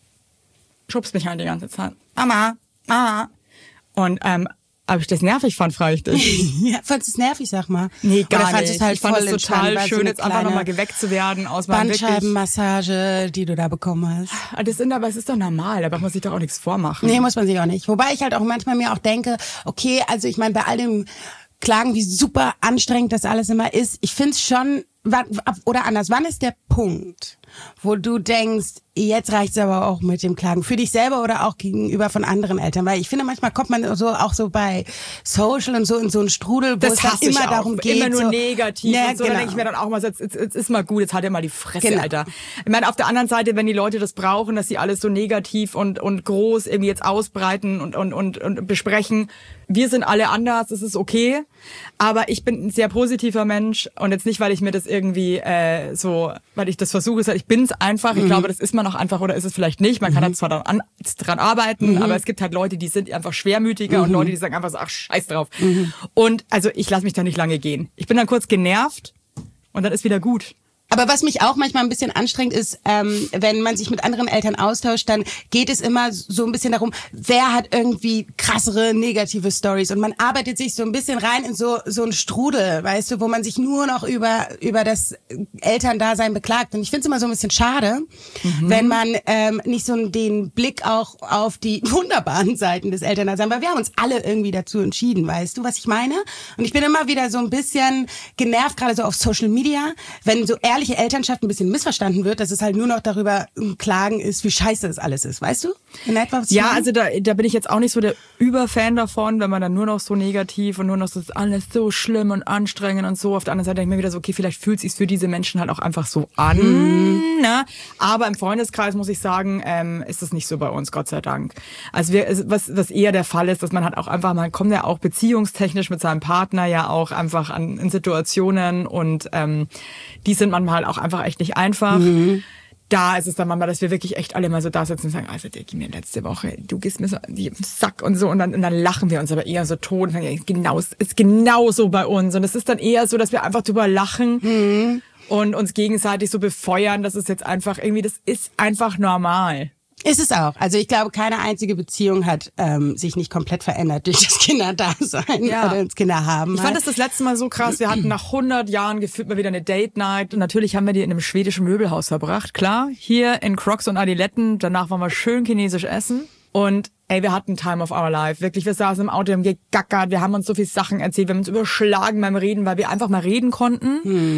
schubst mich halt die ganze Zeit. Mama, Mama. Und ähm, ob ich das nervig fand, frage ich dich. Ja, fandest du es nervig, sag mal? Nee, gar Oder fandest nicht. Du es halt ich fand voll es total schön, so jetzt einfach nochmal geweckt zu werden aus meinem wirklich... Bandscheibenmassage, die du da bekommen hast. Das sind aber, es ist doch normal, da braucht man sich doch auch nichts vormachen. Nee, muss man sich auch nicht. Wobei ich halt auch manchmal mir auch denke, okay, also ich meine, bei all dem Klagen, wie super anstrengend das alles immer ist, ich find's schon, oder anders, wann ist der Punkt, wo du denkst, jetzt reicht's aber auch mit dem Klagen, für dich selber oder auch gegenüber von anderen Eltern, weil ich finde, manchmal kommt man so auch so bei Social und so in so einen Strudel, wo das es dann immer auch. darum geht. Immer nur so, negativ ja, und so, genau. dann denke ich mir dann auch mal, jetzt, jetzt, jetzt ist mal gut, jetzt hat er mal die Fresse, Genau. Alter. Ich meine, auf der anderen Seite, wenn die Leute das brauchen, dass sie alles so negativ und, und groß irgendwie jetzt ausbreiten und, und, und, und besprechen, wir sind alle anders, es ist okay, aber ich bin ein sehr positiver Mensch und jetzt nicht, weil ich mir das irgendwie äh, so, weil ich das versuche, sondern ich bin's einfach, ich Mhm. glaube, das ist man auch einfach oder ist es vielleicht nicht, man kann Mhm. da zwar dran, dran arbeiten, Mhm. aber es gibt halt Leute, die sind einfach schwermütiger Mhm. und Leute, die sagen einfach so, ach, scheiß drauf. Mhm. Und also ich lasse mich da nicht lange gehen. Ich bin dann kurz genervt und dann ist wieder gut. Aber was mich auch manchmal ein bisschen anstrengt ist, ähm, wenn man sich mit anderen Eltern austauscht, dann geht es immer so ein bisschen darum, wer hat irgendwie krassere negative Stories und man arbeitet sich so ein bisschen rein in so so einen Strudel, weißt du, wo man sich nur noch über über das Elterndasein beklagt. Und ich finde es immer so ein bisschen schade, mhm. wenn man ähm, nicht so den Blick auch auf die wunderbaren Seiten des Elterndaseins, weil wir haben uns alle irgendwie dazu entschieden, weißt du, was ich meine? Und ich bin immer wieder so ein bisschen genervt, gerade so auf Social Media, wenn so ehrliche Elternschaft ein bisschen missverstanden wird, dass es halt nur noch darüber im Klagen ist, wie scheiße das alles ist, weißt du? In etwa, was ich Ja, meine? also da, da bin ich jetzt auch nicht so der Überfan davon, wenn man dann nur noch so negativ und nur noch so ist alles so schlimm und anstrengend und so. Auf der anderen Seite denke ich mir wieder so, okay, vielleicht fühlt es sich für diese Menschen halt auch einfach so an. Hm. Ne? Aber im Freundeskreis muss ich sagen, ähm, ist das nicht so bei uns, Gott sei Dank. Also wir, was, was eher der Fall ist, dass man halt auch einfach, man kommt ja auch beziehungstechnisch mit seinem Partner ja auch einfach an in Situationen und ähm, die sind manchmal halt auch einfach echt nicht einfach. Mhm. Da ist es dann manchmal, dass wir wirklich echt alle mal so da sitzen und sagen, also der ging mir letzte Woche, du gehst mir so an den Sack und so und dann, und dann lachen wir uns aber eher so tot und sagen, ja, genau, es ist genauso bei uns und es ist dann eher so, dass wir einfach drüber lachen mhm. und uns gegenseitig so befeuern, dass es jetzt einfach irgendwie, das ist einfach normal. Ist es auch. Also ich glaube, keine einzige Beziehung hat ähm, sich nicht komplett verändert durch das Kinderdasein ja. oder das Kinderhaben. Ich fand das das letzte Mal so krass. Wir hatten nach hundert Jahren gefühlt mal wieder eine Date-Night. Und natürlich haben wir die in einem schwedischen Möbelhaus verbracht. Klar, hier in Crocs und Adiletten. Danach waren wir schön chinesisch essen. Und ey, wir hatten Time of our life. Wirklich, wir saßen im Auto, wir haben gegackert, wir haben uns so viel Sachen erzählt, wir haben uns überschlagen beim Reden, weil wir einfach mal reden konnten. Mhm.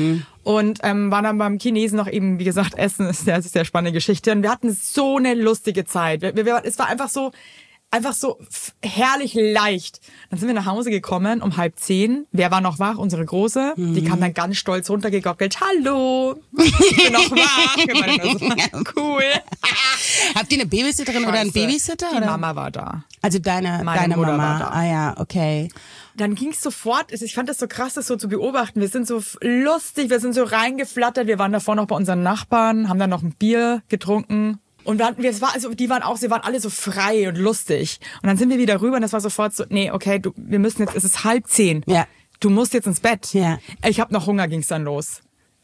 Und ähm, waren dann beim Chinesen noch eben, wie gesagt, essen. Das ist eine sehr spannende Geschichte. Und wir hatten so eine lustige Zeit. Wir, wir, es war einfach so, einfach so herrlich leicht. Dann sind wir nach Hause gekommen um halb zehn. Wer war noch wach? Unsere Große. Mhm. Die kam dann ganz stolz runtergegockelt. Hallo, ich bin noch wach. Also, cool. Habt ihr eine Babysitterin Scheiße. Oder einen Babysitter? Die oder? Mama war da. Also deine, Meine deine Mutter Mama. war da. Ah ja, okay. Dann ging's sofort, ich fand das so krass, das so zu beobachten. Wir sind so lustig, wir sind so reingeflattert. Wir waren davor noch bei unseren Nachbarn, haben dann noch ein Bier getrunken. Und wir hatten, wir, es war, also die waren auch, sie waren alle so frei und lustig. Und dann sind wir wieder rüber und das war sofort so, nee, okay, du, wir müssen jetzt, es ist halb zehn. Ja. Du musst jetzt ins Bett. Ja. Ich habe noch Hunger, ging's dann los.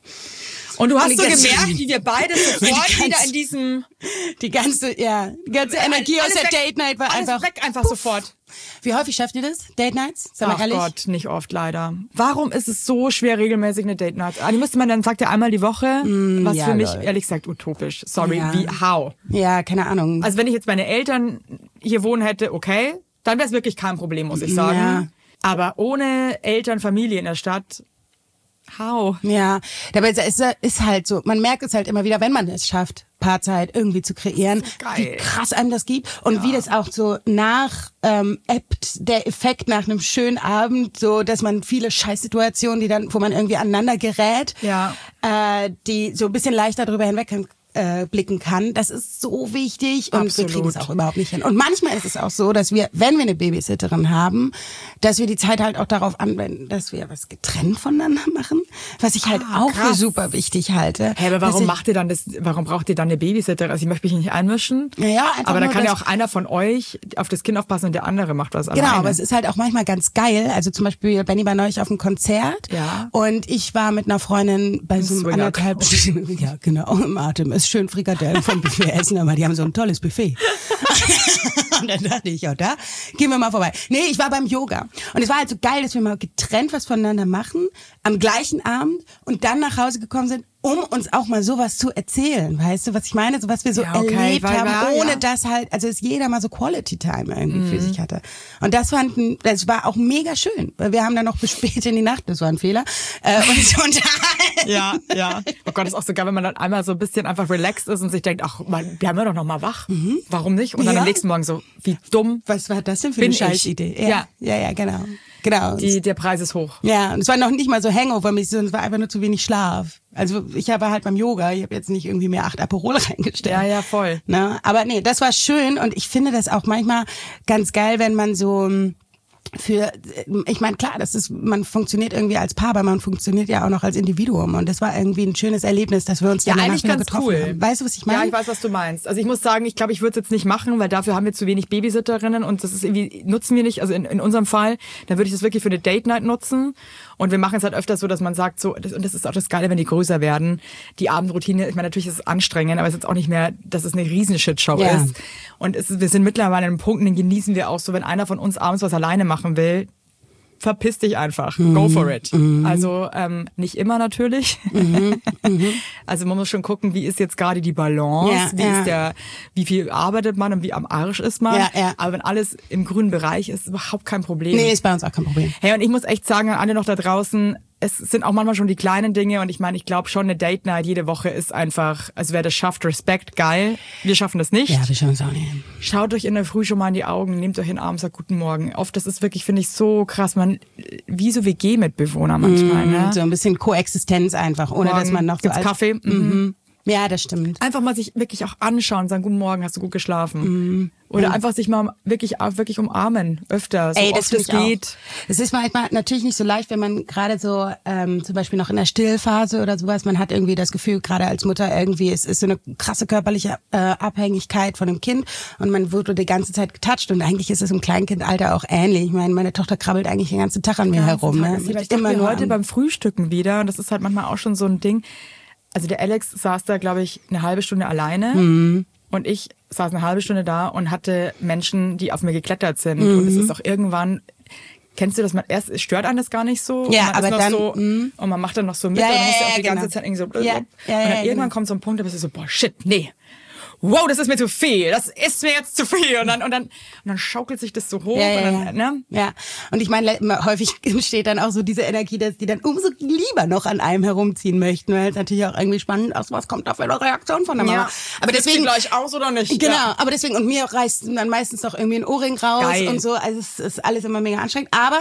Und du hast und so ganze, gemerkt, wie wir beide sofort die ganze, wieder in diesem... Die ganze, ja, die ganze Energie aus der weg, Date Night war alles einfach... weg, einfach puff. sofort. Wie häufig schafft ihr das? Date Nights? Sag mal Ach ehrlich. Gott, nicht oft leider. Warum ist es so schwer, regelmäßig eine Date Night? Die müsste man dann, sagt ja einmal die Woche, mm, was ja, für mich Leute. ehrlich gesagt utopisch. Sorry, ja. wie, how? Ja, keine Ahnung. Also wenn ich jetzt meine Eltern hier wohnen hätte, okay, dann wäre es wirklich kein Problem, muss ich sagen. Ja. Aber ohne Eltern, Familie in der Stadt, how? Ja, dabei ist es ist halt so, man merkt es halt immer wieder, wenn man es schafft, Paarzeit irgendwie zu kreieren, so geil. wie krass einem das gibt und ja. wie das auch so nach ähm, ebbt, der Effekt nach einem schönen Abend, so dass man viele Scheißsituationen, die dann, wo man irgendwie aneinander gerät, ja. äh, die so ein bisschen leichter drüber hinweg kann. Äh, blicken kann. Das ist so wichtig und Absolut. wir kriegen es auch überhaupt nicht hin. Und manchmal ist es auch so, dass wir, wenn wir eine Babysitterin haben, dass wir die Zeit halt auch darauf anwenden, dass wir was getrennt voneinander machen, was ich halt ah, auch krass. für super wichtig halte. Hey, aber warum ich, macht ihr dann das, warum braucht ihr dann eine Babysitterin? Also ich möchte mich nicht einmischen, ja, einfach aber dann nur, kann ja dass- auch einer von euch auf das Kind aufpassen und der andere macht was Genau, alleine. aber es ist halt auch manchmal ganz geil. Also zum Beispiel, Benny war neulich auf einem Konzert Ja. und ich war mit einer Freundin bei so einem Swinger. anderthalb ja genau, im Atem ist schön Frikadellen vom Buffet essen, aber die haben so ein tolles Buffet. Und dann dachte ich, ja, da gehen wir mal vorbei. Nee, ich war beim Yoga. Und es war halt so geil, dass wir mal getrennt was voneinander machen, am gleichen Abend und dann nach Hause gekommen sind, um uns auch mal sowas zu erzählen. Weißt du, was ich meine? So was wir so Ja, okay, erlebt weil, haben, weil, ohne ja. dass halt, also dass jeder mal so Quality Time irgendwie Mhm. für sich hatte. Und das fanden, das war auch mega schön, weil wir haben dann noch bis spät in die Nacht, das war ein Fehler, äh, uns unterhalten. Ja, ja. Oh Gott, ist auch so geil, wenn man dann einmal so ein bisschen einfach relaxed ist und sich denkt, ach, man, wir haben ja doch noch mal wach. Mhm. Warum nicht? Und dann Ja. am nächsten Morgen so, wie dumm. Was war das denn für Bin eine ich. Scheißidee? Ja, Ja. ja, ja, genau. Genau. Die, der Preis ist hoch. Ja, und es war noch nicht mal so Hangover-mäßig, sondern es war einfach nur zu wenig Schlaf. Also ich habe halt beim Yoga, ich habe jetzt nicht irgendwie mehr acht Aperol reingestellt. Ja, ja, voll. Ne? Aber nee, das war schön und ich finde das auch manchmal ganz geil, wenn man so für, ich meine, klar, das ist, man funktioniert irgendwie als Paar, aber man funktioniert ja auch noch als Individuum und das war irgendwie ein schönes Erlebnis, dass wir uns Ja, dann eigentlich danach wieder ganz getroffen cool. haben. Weißt du, was ich meine? Ja, ich weiß, was du meinst. Also ich muss sagen, ich glaube, ich würde es jetzt nicht machen, weil dafür haben wir zu wenig Babysitterinnen und das ist irgendwie, nutzen wir nicht, also in, in unserem Fall, dann würde ich das wirklich für eine Date Night nutzen und wir machen es halt öfter so, dass man sagt so, das, und das ist auch das Geile, wenn die größer werden, die Abendroutine, ich meine, natürlich ist es anstrengend, aber es ist jetzt auch nicht mehr, dass es eine Riesenshitshow Ja. ist und es ist, wir sind mittlerweile an einem Punkt, den genießen wir auch so, wenn einer von uns abends was alleine machen will, verpiss dich einfach, Mhm. go for it. Mhm. Also ähm, nicht immer natürlich. Mhm. Mhm. Also man muss schon gucken, wie ist jetzt gerade die Balance, Ja, wie ja. ist der, wie viel arbeitet man und wie am Arsch ist man. Ja, ja. Aber wenn alles im grünen Bereich ist, ist überhaupt kein Problem. Nee, ist bei uns auch kein Problem. Hey, und ich muss echt sagen an alle noch da draußen, es sind auch manchmal schon die kleinen Dinge und ich meine, ich glaube schon, eine Date Night jede Woche ist einfach, also wer das schafft, Respekt, geil. Wir schaffen das nicht. Ja, wir schauen es auch nicht. Schaut euch in der Früh schon mal in die Augen, nehmt euch in den Arm, sagt guten Morgen. Oft, das ist wirklich, finde ich, so krass, man, wie so W G-Mitbewohner manchmal, ne? So ein bisschen Koexistenz einfach, ohne Morgen dass man noch so gibt's als- Kaffee. Mhm. Ja, das stimmt. Einfach mal sich wirklich auch anschauen, sagen, guten Morgen, hast du gut geschlafen? Mhm. Oder einfach sich mal wirklich, wirklich umarmen, öfter, so Ey, das oft finde es ich auch. geht. Es ist manchmal natürlich nicht so leicht, wenn man gerade so ähm, zum Beispiel noch in der Stillphase oder sowas, man hat irgendwie das Gefühl, gerade als Mutter irgendwie, es ist so eine krasse körperliche äh, Abhängigkeit von dem Kind und man wurde die ganze Zeit getatscht und eigentlich ist es im Kleinkindalter auch ähnlich. Ich meine, meine Tochter krabbelt eigentlich den ganzen Tag an mir herum. Ne? Ich Mit dachte immer mir nur heute am- beim Frühstücken wieder, und das ist halt manchmal auch schon so ein Ding. Also der Alex saß da, glaube ich, eine halbe Stunde alleine. Mhm. Und ich saß eine halbe Stunde da und hatte Menschen, die auf mir geklettert sind. Mhm. Und es ist auch irgendwann, kennst du das, man erst es stört einen das gar nicht so. Ja, und man aber ist noch dann, so, mm. und man macht dann noch so mit Ja, und ja, dann musst du ja, auch die genau. ganze Zeit irgendwie so. Ja, ja, und dann ja, irgendwann genau. kommt so ein Punkt, da bist du so, boah, shit, nee. wow, das ist mir zu viel, das ist mir jetzt zu viel. Und dann, und dann, und dann schaukelt sich das so hoch. Ja, ja, und dann, ja. Ne? ja. Und ich meine, häufig entsteht dann auch so diese Energie, dass die dann umso lieber noch an einem herumziehen möchten, weil es natürlich auch irgendwie spannend ist, was kommt da für eine Reaktion von der Mama. Ja. Aber deswegen gleich aus oder nicht? Genau, ja. aber deswegen, und mir reißt dann meistens noch irgendwie ein Ohrring raus Geil. und so, also es ist alles immer mega anstrengend, aber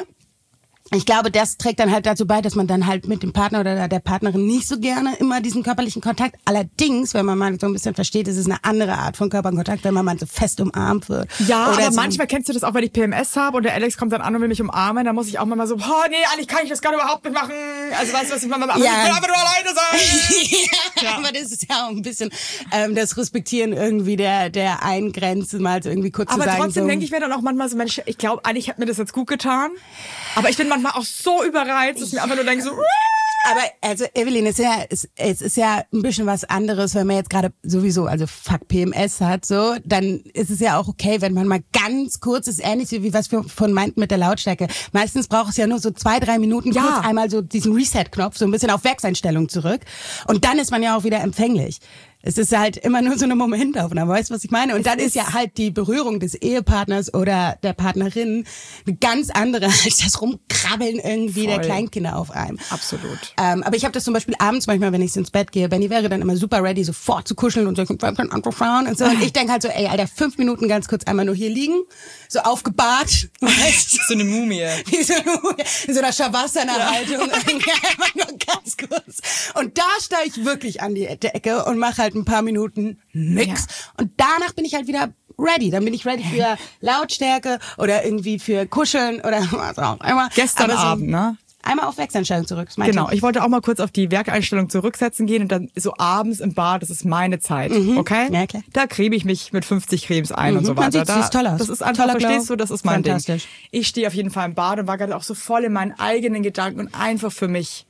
ich glaube, das trägt dann halt dazu bei, dass man dann halt mit dem Partner oder der Partnerin nicht so gerne immer diesen körperlichen Kontakt. Allerdings, wenn man mal so ein bisschen versteht, ist es eine andere Art von Körperkontakt, wenn man mal so fest umarmt wird. Ja, oder aber so. manchmal kennst du das auch, wenn ich P M S habe und der Alex kommt dann an und will mich umarmen, dann muss ich auch mal so, oh nee, eigentlich kann ich das gerade überhaupt nicht machen. Also weißt du, was ich mal mache? Ja. Ich will einfach nur alleine sein. ja, Ja. aber das ist ja auch ein bisschen ähm, das Respektieren irgendwie der der einen Grenze, mal so irgendwie kurz Aber zu sagen. trotzdem so, denke ich mir dann auch manchmal so, Mensch, ich glaube, eigentlich hat mir das jetzt gut getan. Aber ich bin manchmal auch so überreizt, dass ich mir einfach nur denke so, aber also Evelyn, es ist ja, es, es ist ja ein bisschen was anderes, wenn man jetzt gerade sowieso, also fuck P M S hat, so, dann ist es ja auch okay, wenn man mal ganz kurz, ist ähnlich wie was wir von meinten mit der Lautstärke. Meistens braucht es ja nur so zwei, drei Minuten Ja. kurz einmal so diesen Reset-Knopf, so ein bisschen auf Werkseinstellung zurück. Und dann ist man ja auch wieder empfänglich. Es ist halt immer nur so eine Momentaufnahme, weißt du, was ich meine? Und dann ist ja halt die Berührung des Ehepartners oder der Partnerin eine ganz andere als das Rumkrabbeln irgendwie Voll. der Kleinkinder auf einem. Absolut. Ähm, aber ich habe das zum Beispiel abends manchmal, wenn ich ins Bett gehe. Benni wäre dann immer super ready, sofort zu kuscheln und so, wir können anfangen und so. Und ich denke halt so, ey, Alter, fünf Minuten ganz kurz einmal nur hier liegen, so aufgebahrt, weißt du? So eine Mumie. Wie so, in so einer Shavasana-Haltung. Einfach nur ganz kurz. Und da steige ich wirklich an die Decke und mache halt ein paar Minuten nix. Ja. Und danach bin ich halt wieder ready. Dann bin ich ready für Lautstärke oder irgendwie für Kuscheln oder was auch immer. Gestern Aber so Abend, ne? Einmal auf Wechseleinstellung zurück. Das ist mein Genau, Tipp. ich wollte auch mal kurz auf die Werkeinstellung zurücksetzen gehen und dann so abends im Bad, das ist meine Zeit, okay? Ja, klar. Da creme ich mich mit fünfzig Cremes ein und Mhm, so man weiter. sieht, Da, siehst toll aus. Das ist einfach, Toller Glow. verstehst du, das ist mein Ding. Fantastisch. Ich stehe auf jeden Fall im Bad und war gerade auch so voll in meinen eigenen Gedanken und einfach für mich.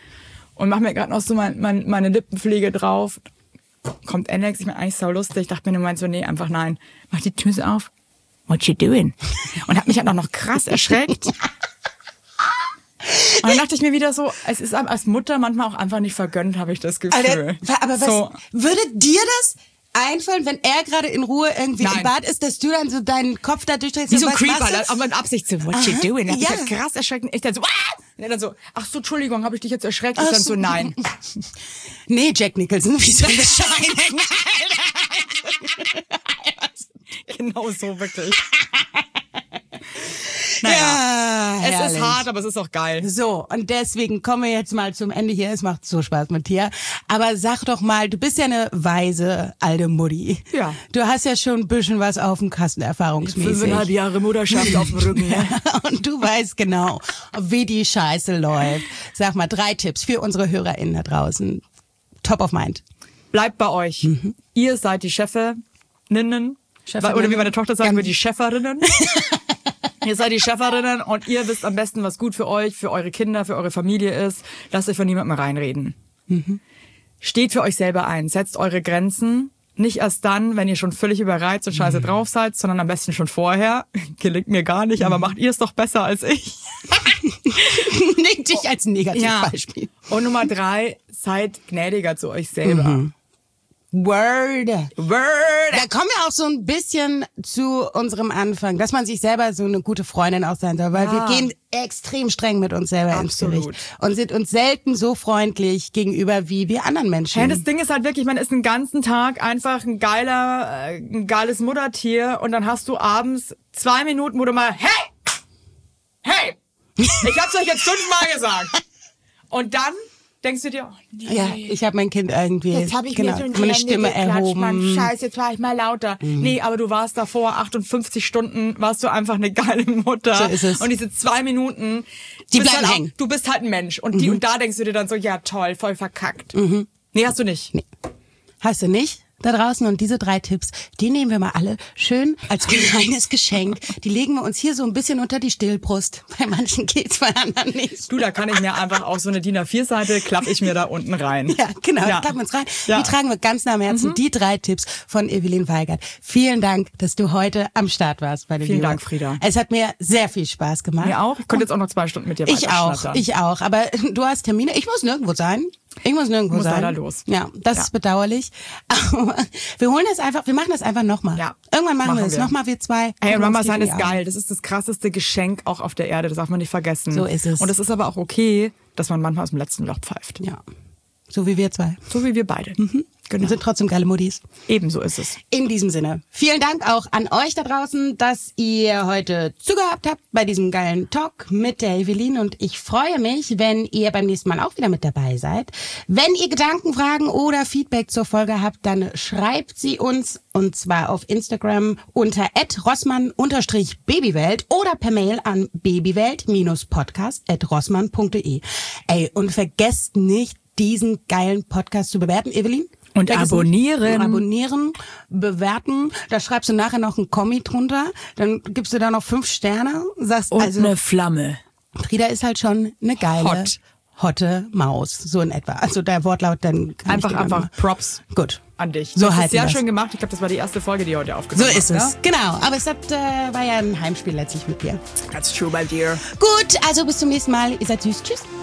Und mache mir gerade noch so mein, mein, meine Lippenpflege drauf. Kommt Alex, ich bin eigentlich sau lustig. Ich dachte mir nur so, nee, einfach nein. Mach die Tür so auf. What you doing? Und hat mich halt auch noch krass erschreckt. Und dann dachte ich mir wieder so, es ist einem als Mutter manchmal auch einfach nicht vergönnt, habe ich das Gefühl. Alter, aber was, so, würde dir das einfallen, wenn er gerade in Ruhe irgendwie Nein. im Bad ist, dass du dann so deinen Kopf da durchdrehst? wie so ein und Creeper, weißt, was aber mit Absicht so, what you Aha, doing? Da hat mich ja. halt krass erschreckt. Ich dann so, ah! Und er dann so, ach so, Entschuldigung, habe ich dich jetzt erschreckt? Ich Ach dann so. so, nein. Nee, Jack Nicholson, wie so eine Scheine. Genau so, wirklich. Naja, Ja, es herrlich. ist hart, aber es ist auch geil. So, und deswegen kommen wir jetzt mal zum Ende hier. Es macht so Spaß mit dir. Aber sag doch mal, du bist ja eine weise alte Mutti. Ja. Du hast ja schon ein bisschen was auf dem Kasten erfahrungsmäßig. Fünfeinhalb Jahre Mutterschaft auf dem Rücken. Ne? Und du weißt genau, wie die Scheiße läuft. Sag mal, drei Tipps für unsere HörerInnen da draußen. Top of mind. Bleibt bei euch. Mhm. Ihr seid die Chefinnen. Chefinnen. Oder wie meine Tochter sagen Ja. würde, die Cheferinnen. Ihr seid die Cheferinnen und ihr wisst am besten, was gut für euch, für eure Kinder, für eure Familie ist. Lasst euch von niemandem reinreden. Mhm. Steht für euch selber ein. Setzt eure Grenzen. Nicht erst dann, wenn ihr schon völlig überreizt und scheiße Mhm. drauf seid, sondern am besten schon vorher. Gelingt mir gar nicht, aber macht ihr es doch besser als ich. Nimm dich als Negativbeispiel. Und Nummer drei, seid gnädiger zu euch selber. Mhm. Word. Word. Da kommen wir auch so ein bisschen zu unserem Anfang, dass man sich selber so eine gute Freundin auch sein soll, weil Ja. wir gehen extrem streng mit uns selber Absolut. ins Gericht und sind uns selten so freundlich gegenüber wie wir anderen Menschen. Ja, das Ding ist halt wirklich, man ist den ganzen Tag einfach ein geiler, äh, ein geiles Muttertier und dann hast du abends zwei Minuten, wo du mal, hey, hey, ich hab's euch jetzt fünfmal gesagt. Und dann denkst du dir, oh, nee. Ja, ich habe mein Kind irgendwie Jetzt habe ich genau, mir so in die meine Hände Stimme geklatscht, erhoben. Mann, Scheiße, jetzt war ich mal lauter. Mhm. Nee, aber du warst davor achtundfünfzig Stunden, warst du einfach eine geile Mutter. So ist es. Und diese zwei Minuten, Die bist bleiben halt auch, hängen. du bist halt ein Mensch. Und die und da denkst du dir dann so, ja toll, voll verkackt. Nee, hast du nicht. Nee. Hast du nicht? Da draußen, und diese drei Tipps, die nehmen wir mal alle schön als kleines Geschenk. Die legen wir uns hier so ein bisschen unter die Stillbrust. Bei manchen geht's, bei anderen nicht. Du, da kann ich mir einfach auch so eine D I N A vier Seite, klapp ich mir da unten rein. Ja, genau, Ja. klappen wir uns rein. Ja. Die tragen wir ganz nah am Herzen. Mhm. Die drei Tipps von Evelyn Weigert. Vielen Dank, dass du heute am Start warst bei den Vielen Viewers. Dank, Frieda. Es hat mir sehr viel Spaß gemacht. Mir auch. Ich könnte jetzt auch noch zwei Stunden mit dir Ich auch, weiterschnattern. ich auch. Aber du hast Termine. Ich muss nirgendwo sein. Ich muss nirgendwo muss sein. leider los. Ja, das Ja. ist bedauerlich. Aber wir holen das einfach, wir machen das einfach nochmal. Ja. Irgendwann machen, Machen wir es. wir. Nochmal wir zwei. Hey, und gucken uns Mama die sein für die ist Augen. geil. Das ist das krasseste Geschenk auch auf der Erde. Das darf man nicht vergessen. So ist es. Und es ist aber auch okay, dass man manchmal aus dem letzten Loch pfeift. Ja. So wie wir zwei. So wie wir beide. Mhm. Genau. Wir sind trotzdem geile Muttis. Ebenso ist es. In diesem Sinne, vielen Dank auch an euch da draußen, dass ihr heute zugehabt habt bei diesem geilen Talk mit der Evelyn. Und ich freue mich, wenn ihr beim nächsten Mal auch wieder mit dabei seid. Wenn ihr Gedanken, Fragen oder Feedback zur Folge habt, dann schreibt sie uns, und zwar auf Instagram unter at rossmann babywelt oder per Mail an babywelt podcast at rossmann punkt de. Ey, und vergesst nicht, diesen geilen Podcast zu bewerten. Evelyn? Und Vergiss abonnieren. nicht. Abonnieren, bewerten. Da schreibst du nachher noch einen Kommi drunter. Dann gibst du da noch fünf Sterne. Sagst Und also, eine Flamme. Frieda ist halt schon eine geile, Hot. hotte Maus. So in etwa. Also der Wortlaut dann kann Einfach, ich dir einfach mal- Props Gut. an dich. So du hast es halten sehr wir's. schön gemacht. Ich glaube, das war die erste Folge, die ihr heute So aufgenommen habt. ist es. Ja? Genau. Aber es hat, äh, war ja ein Heimspiel letztlich mit dir. That's true, my dear. Gut, also bis zum nächsten Mal. Ihr seid süß. Tschüss.